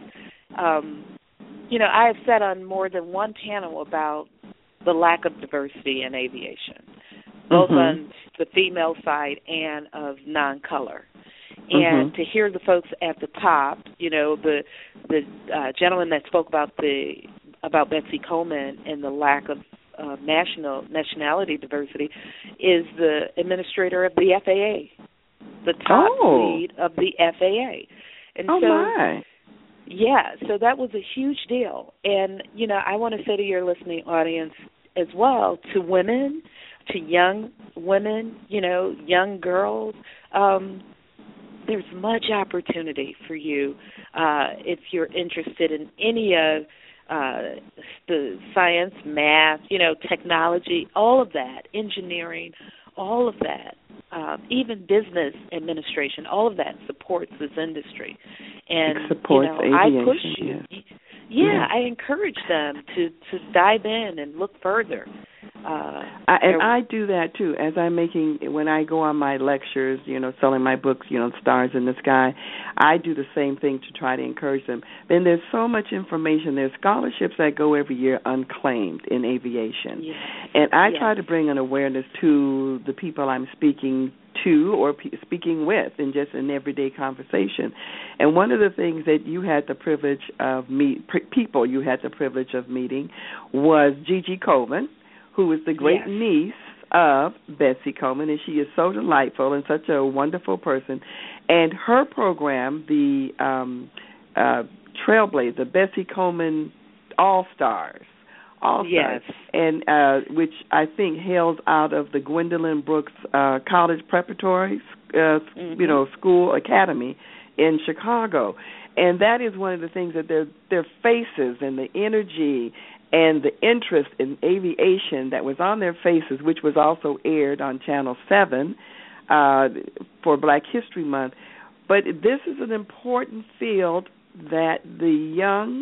um, you know, I have said on more than one panel about the lack of diversity in aviation, both mm-hmm. on the female side and of non-color. And mm-hmm. to hear the folks at the top, you know, the the uh, gentleman that spoke about the about Bessie Coleman and the lack of uh, national nationality diversity is the administrator of the F A A, the top oh. lead of the F A A. And oh so, my. yeah, so that was a huge deal. And, you know, I want to say to your listening audience as well, to women, to young women, you know, young girls, um, there's much opportunity for you uh, if you're interested in any of uh, the science, math, you know, technology, all of that, engineering, all of that, um, even business administration, all of that supports this industry. And, it supports you know, aviation, I push you. Yes. Yeah, yeah, I encourage them to, to dive in and look further. Uh, I, and I do that too. As I'm making, when I go on my lectures, you know, selling my books, you know, Stars in the Sky, I do the same thing to try to encourage them. Then there's so much information. There's scholarships that go every year unclaimed in aviation. Yes. And I yes. try to bring an awareness to the people I'm speaking to or pe- speaking with in just an everyday conversation. And one of the things that you had the privilege of meet, pre- people you had the privilege of meeting was Gigi Coleman, who is the great yes. niece of Bessie Coleman, and she is so delightful and such a wonderful person. And her program, the um, uh, Trailblazer, the Bessie Coleman All-Stars, All-Stars, yes. and uh, which I think hails out of the Gwendolyn Brooks uh, College Preparatory, uh, mm-hmm. you know, school academy in Chicago. And that is one of the things that their their faces and the energy and the interest in aviation that was on their faces, which was also aired on Channel seven uh, for Black History Month. But this is an important field that the young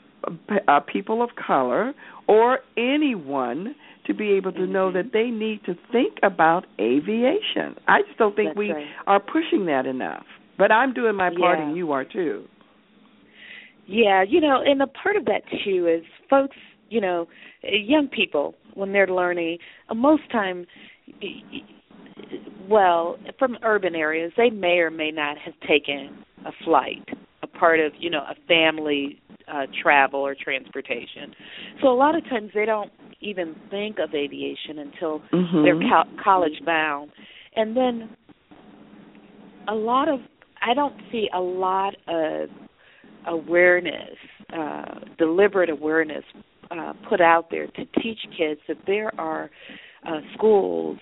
uh, people of color or anyone to be able to mm-hmm. know that they need to think about aviation. I just don't think That's we right. are pushing that enough. But I'm doing my part, yeah. and you are too. Yeah, you know, and a part of that, too, is folks, you know, young people, when they're learning, uh, most time well, from urban areas, they may or may not have taken a flight, a part of, you know, a family uh, travel or transportation. So a lot of times they don't even think of aviation until mm-hmm. they're co- college bound. And then a lot of, I don't see a lot of awareness, uh, deliberate awareness uh, put out there to teach kids that there are uh, schools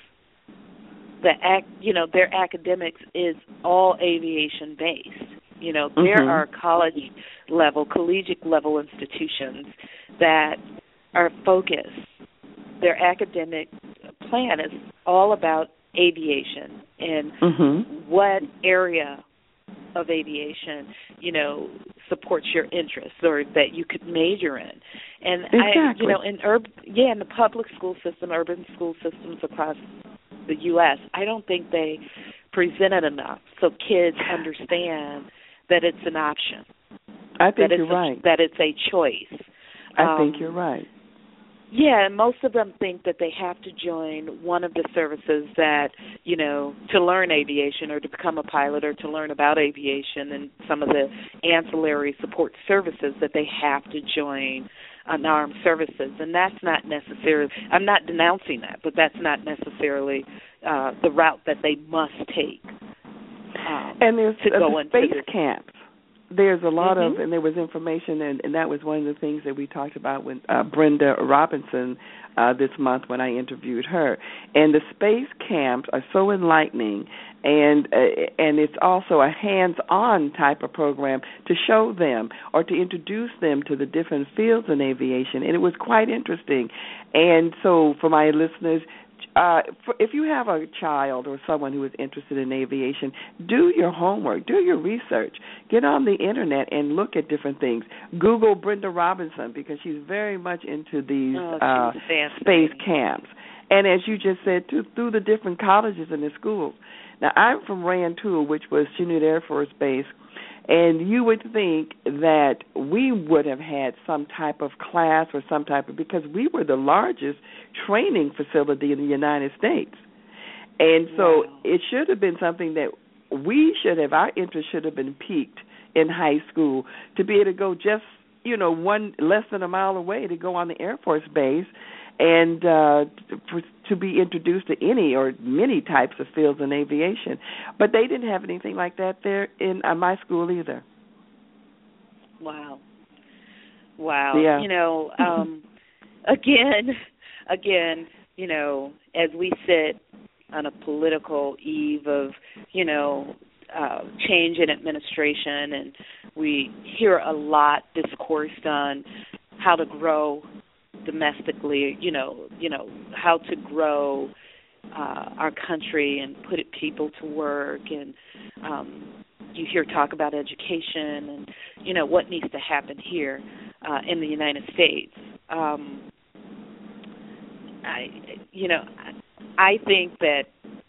that, act, you know, their academics is all aviation based. You know, mm-hmm. there are college level, collegiate level institutions that are focused. Their academic plan is all about aviation and mm-hmm. what area of aviation, you know, supports your interests or that you could major in. And exactly. I, you know, in urban, yeah, in the public school system, urban school systems across the U S, I don't think they present it enough so kids understand that it's an option. I think that you're it's a, right. That it's a choice. I um, think you're right. Yeah, and most of them think that they have to join one of the services that, you know, to learn aviation or to become a pilot or to learn about aviation and some of the ancillary support services that they have to join an armed services. And that's not necessarily, I'm not denouncing that, but that's not necessarily uh, the route that they must take. Um, and there's to uh, go the into space this. camps. There's a lot mm-hmm. of, and there was information, and, and that was one of the things that we talked about with uh, Brenda Robinson uh, this month when I interviewed her. And the space camps are so enlightening, and uh, and it's also a hands-on type of program to show them or to introduce them to the different fields in aviation, and it was quite interesting. And so for my listeners, Uh, for, if you have a child or someone who is interested in aviation, do your homework, do your research. Get on the Internet and look at different things. Google Brenda Robinson because she's very much into these oh, uh, space camps. And as you just said, too, through the different colleges and the schools. Now, I'm from Rantoul, which was Cheney Air Force Base, and you would think that we would have had some type of class or some type of, because we were the largest training facility in the United States. And so wow. it should have been something that we should have, our interest should have been piqued in high school to be able to go just, you know, one less than a mile away to go on the Air Force Base and uh, for, to be introduced to any or many types of fields in aviation. But they didn't have anything like that there in uh, my school either. Wow. Wow. Yeah. You know, um, again, again, you know, as we sit on a political eve of, you know, uh, change in administration, and we hear a lot discoursed on how to grow domestically, you know, you know, how to grow uh, our country and put it, people to work, and um, you hear talk about education and, you know, what needs to happen here uh, in the United States. Um, I, you know, I think that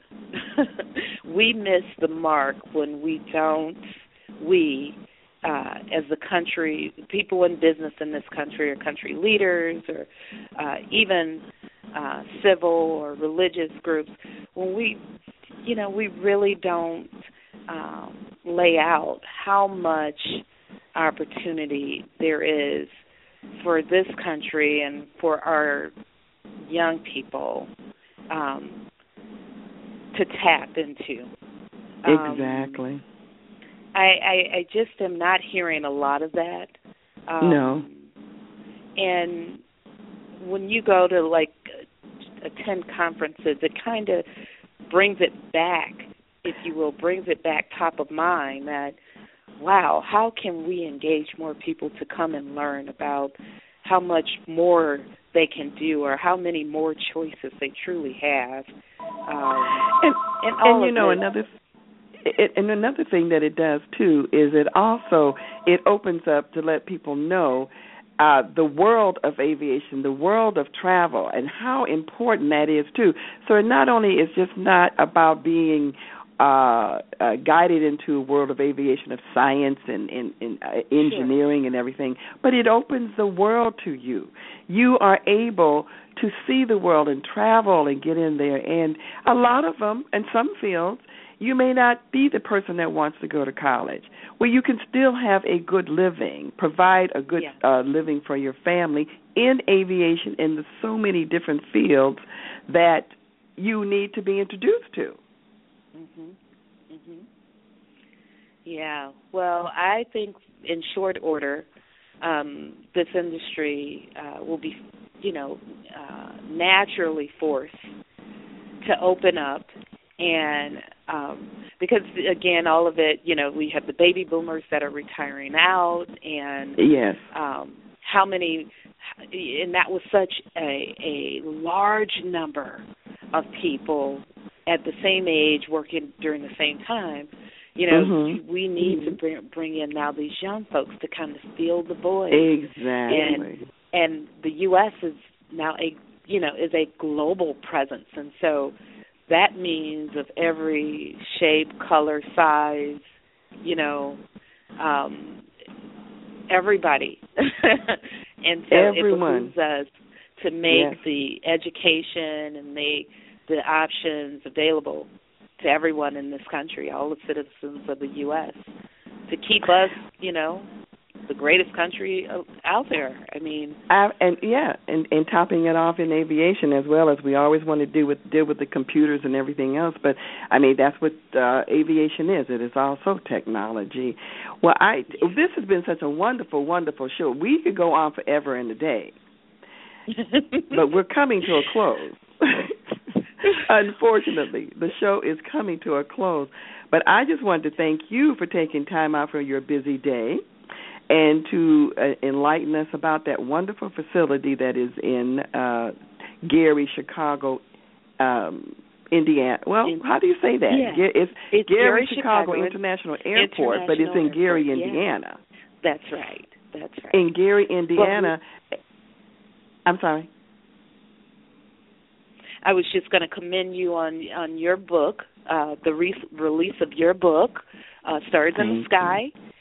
we miss the mark when we don't, we, Uh, as the country, people in business in this country, or country leaders, or uh, even uh, civil or religious groups, when we, you know, we really don't um, lay out how much opportunity there is for this country and for our young people um, to tap into. Um, exactly. I, I, I just am not hearing a lot of that. Um, no. And when you go to, like, attend conferences, it kind of brings it back, if you will, brings it back top of mind that, wow, how can we engage more people to come and learn about how much more they can do or how many more choices they truly have. Um, and, and, all and you know, this. another It, and another thing that it does, too, is it also, it opens up to let people know uh, the world of aviation, the world of travel, and how important that is, too. So it not only is just not about being uh, uh, guided into a world of aviation, of science and, and, and uh, engineering sure. and everything, but it opens the world to you. You are able to see the world and travel and get in there. And a lot of them, in some fields, you may not be the person that wants to go to college. Well, you can still have a good living, provide a good yeah. uh, living for your family in aviation, and there's so many different fields that you need to be introduced to. Mhm. Mhm. Yeah. Well, I think in short order, um, this industry uh, will be, you know, uh, naturally forced to open up, and um, because again, all of it, you know, we have the baby boomers that are retiring out, and yes, um, how many, and that was such a, a large number of people at the same age working during the same time. You know, mm-hmm. we need mm-hmm. to bring, bring in now these young folks to kind of fill the void. Exactly. And, and the U S is now a, you know, is a global presence. And so that means of every shape, color, size, you know, um, everybody. And so Everyone. it behooves us to make yes. the education and make the options available to everyone in this country, all the citizens of the U S, to keep us, you know, the greatest country out there. I mean, I, and yeah, and, and topping it off in aviation as well, as we always want to do with deal with the computers and everything else. But I mean, that's what uh, aviation is. It is also technology. Well, I this has been such a wonderful, wonderful show. We could go on forever and a day, but we're coming to a close. Unfortunately, the show is coming to a close. But I just wanted to thank you for taking time out from your busy day and to uh, enlighten us about that wonderful facility that is in uh, Gary, Chicago, um, Indiana. Well, in, how do you say that? Yeah. It's, it's Gary, Gary Chicago, Chicago International Airport, International but it's in Airport, Gary, yeah. Indiana. That's right. That's right. In Gary, Indiana. Well, I'm sorry. I was just going to commend you on on your book, uh, the re- release of your book, uh, Stars in the Sky,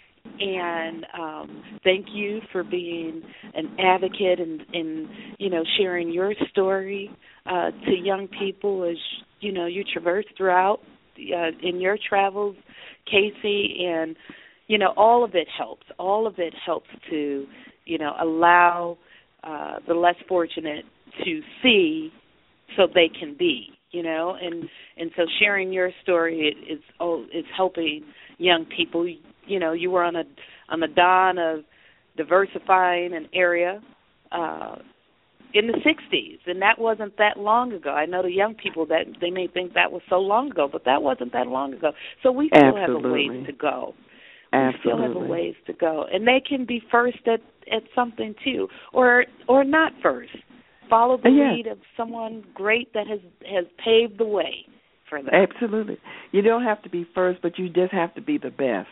and um, thank you for being an advocate and, and you know, sharing your story uh, to young people as, you know, you traverse throughout uh, in your travels, Casey, and, you know, all of it helps. All of it helps to, you know, allow uh, the less fortunate to see so they can be, you know, and and so sharing your story is oh, is helping young people. You know, you were on a on the dawn of diversifying an area uh, in the sixties, and that wasn't that long ago. I know the young people that they may think that was so long ago, but that wasn't that long ago. So we still Absolutely. have a ways to go. Absolutely. We still have a ways to go, and they can be first at, at something too, or or not first. Follow the yeah. lead of someone great that has, has paved the way for them. Absolutely. You don't have to be first, but you just have to be the best.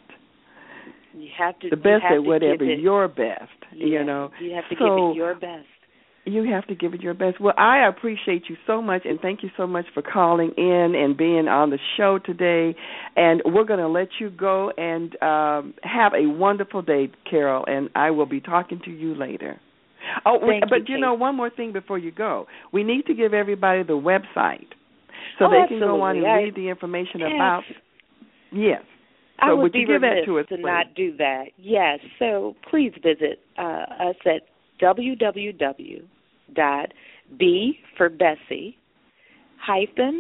You have to the best you have at whatever it, your best. Yeah, you know, you have to so give it your best. You have to give it your best. Well, I appreciate you so much, and thank you so much for calling in and being on the show today. And we're going to let you go and um, have a wonderful day, Carol. And I will be talking to you later. Oh, we, but you, you know, one more thing before you go. We need to give everybody the website so oh, they absolutely. can go on and I, read the information yes. about. Yes. So I would, would be you give remiss that to us, to please? not do that. Yes. So please visit uh, us at w w w dot b for Bessie hyphen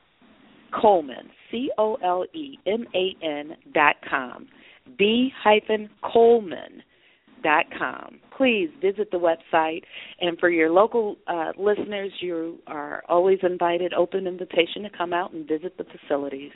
Coleman C O L E M A N dot com B hyphen Coleman dot com. Please visit the website, and for your local uh, listeners, you are always invited, open invitation to come out and visit the facilities.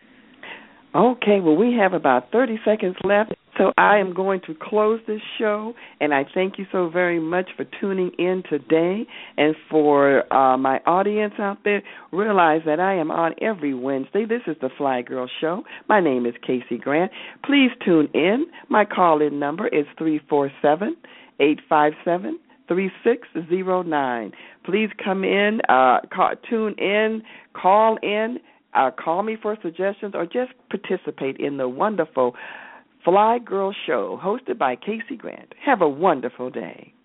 Okay, well, we have about thirty seconds left, so I am going to close this show, and I thank you so very much for tuning in today. And for uh, my audience out there, realize that I am on every Wednesday. This is the Fly Girl Show. My name is Casey Grant. Please tune in. My call-in number is three four seven, eight five seven, three six zero nine. Please come in, uh, call, tune in, call in, uh, call me for suggestions, or just participate in the wonderful Fly Girl Show hosted by Casey Grant. Have a wonderful day.